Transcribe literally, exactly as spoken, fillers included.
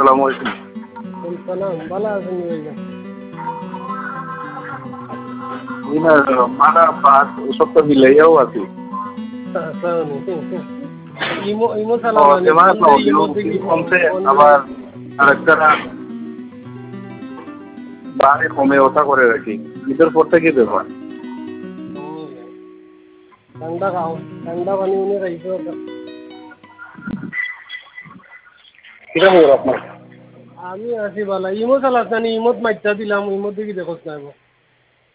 আসসালামু আলাইকুম। সালাম ভালো আছেন ভাইয়া? ইনা মানা পাঁচ সপ্তাহ মিলাইয়াও আছি। ইমো ইমো ও চালানো কেমন আছো? ইমো ইউ কমছে আবার আরেকটা বারে কমে ওঠা করে রাখি। ঈদের পর থেকে ব্যাপার। ঠান্ডা খাও, ঠান্ডা পানি উনি খাইছো। কিরকম আপনার? আমি আছি বালা ইমো চালাস না ইমোত মাইটা দিলাম ইমোত দেখি দেখোস না